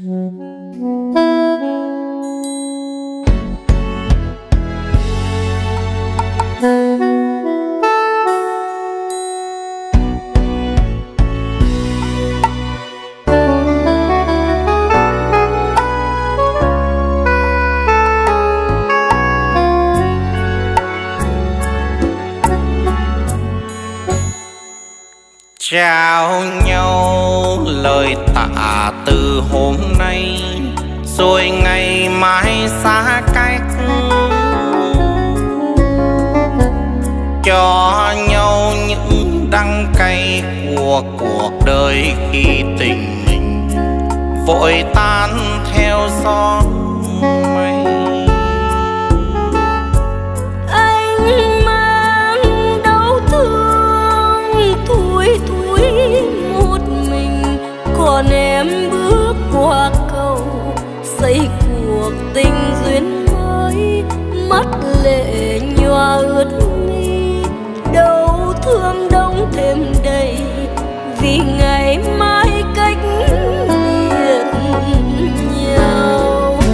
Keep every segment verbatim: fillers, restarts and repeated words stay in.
Trao nhau lời tạ từ hôm nay, rồi ngày mai xa cách. Cho nhau những đắng cay của cuộc đời khi tình mình vội tan theo gió mây. Anh mang đau thương thui thui một mình, còn em bước qua cầu xây cuộc tình duyên mới. Mắt lệ nhòa ướt mi, đau thương đông thêm đầy vì ngày mai cách biệt nhau.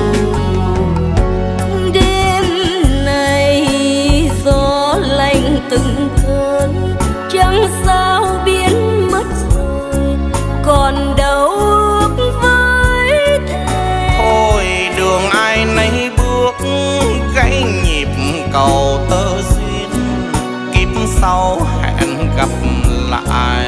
Đêm này gió lạnh từng cơn, chẳng sao biến mất rồi, còn đâu ước với thề. Thôi đường ai nấy bước, gãy nhịp cầu tơ duyên, kiếp sau hẹn gặp lại.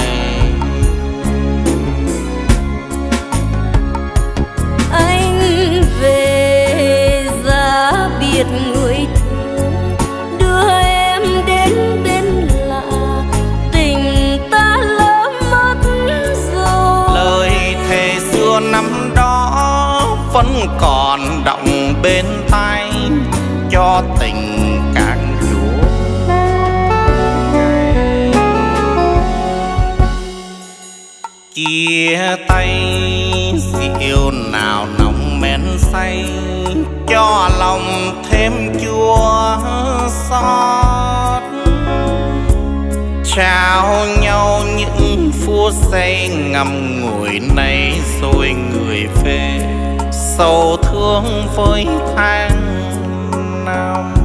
Anh về giá biệt người thương, đưa em đến bên lạ, tình ta lỡ mất rồi. Lời thề xưa năm đó vẫn còn đọng bên tai, cho tình càng dỗ. Chia tay rượu nào nồng men say, cho lòng thêm chua xót. Trao nhau những phút giây ngậm ngùi này rồi người về, sầu thương với tháng năm.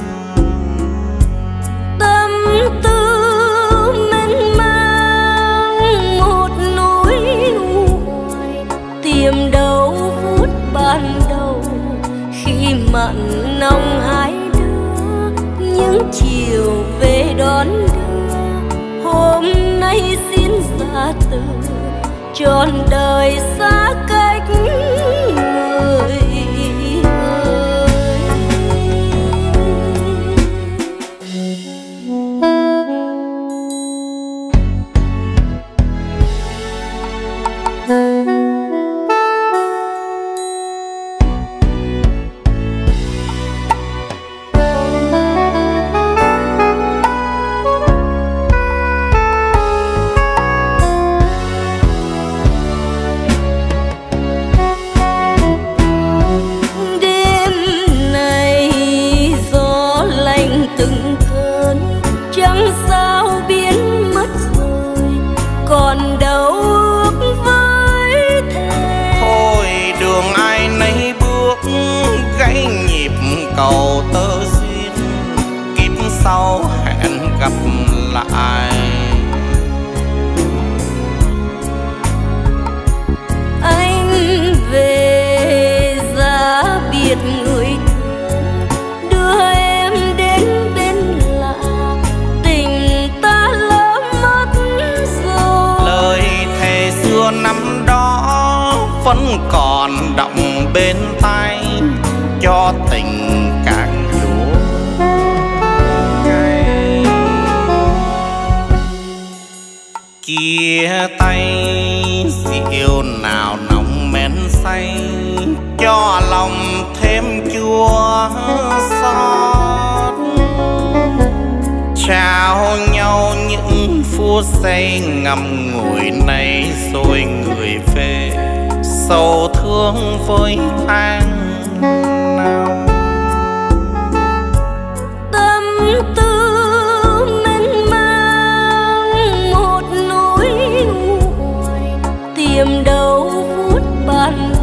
Tâm tư mênh mang một nỗi u hoài, tìm đâu phút ban đầu khi mặn nồng hai đứa. Những chiều về đón đưa, hôm nay xin ra từ, trọn đời xa cách người ơi. Cầu tơ duyên, kiếp sau hẹn gặp lại. Anh về giá biệt người thương, đưa em đến bên lạ, tình ta lỡ mất rồi. Lời thề xưa năm đó vẫn còn đọng bên tai, cho tình càng dỗ cay. Chia tay rượu nào nồng men say, cho lòng thêm chua xót. Trao nhau những phút giây ngậm ngùi này rồi người về, sầu thương với tháng năm. Tâm tư mênh mang một nỗi u hoài, tìm đâu phút ban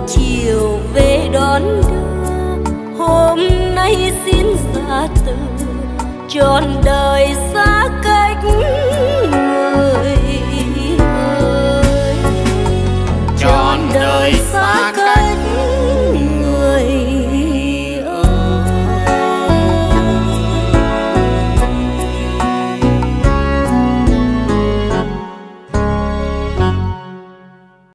chiều về đón đưa, hôm nay xin ra từ trọn đời